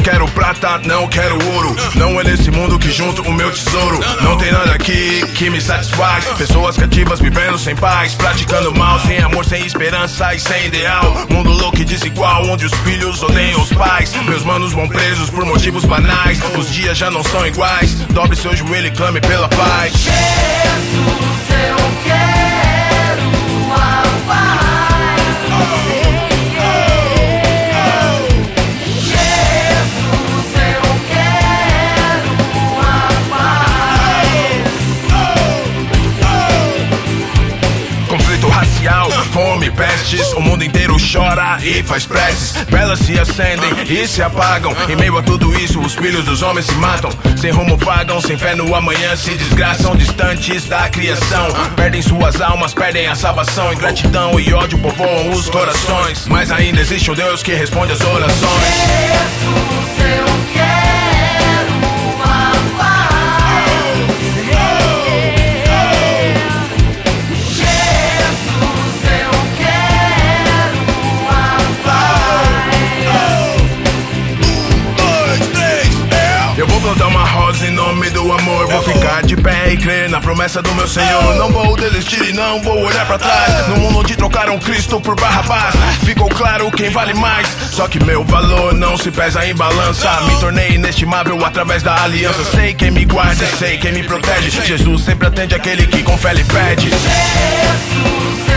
quero prata, não quero ouro. Não é nesse mundo que junto o meu tesouro. Não tem nada aqui que me satisfaz. Pessoas cativas vivendo sem paz, praticando mal, sem amor, sem esperança e sem ideal. Mundo louco e desigual, onde os filhos odeiam os pais. Meus manos vão presos por motivos banais. Os dias já não são iguais. Dobre seu joelho e clame pela paz. Jesus, eu quero a paz. Jesus, eu quero a paz. Conflito racial, fome, pestes. O mundo inteiro chora e faz preces. Velas se acendem e se apagam. Em meio a tudo isso, os filhos dos homens se matam. Sem rumo vagam, sem fé no amanhã. Se desgraçam, distantes da criação. Perdem suas almas, perdem a salvação. Ingratidão e ódio povoam os corações. Mas ainda existe um Deus que responde às orações. Jesus, eu quero a paz. Jesus, eu quero a paz. Eu vou plantar uma rosa em nome do amor. Vou ficar de pé e crer na promessa do meu Senhor. Não vou desistir e não vou olhar pra trás. No mundo onde trocaram Cristo por Barrabás, ficou claro quem vale mais. Só que meu valor não se pesa em balança. Me tornei inestimável através da aliança. Sei quem me guarda, sei quem me protege. Jesus sempre atende aquele que com fé lhe pede. Jesus,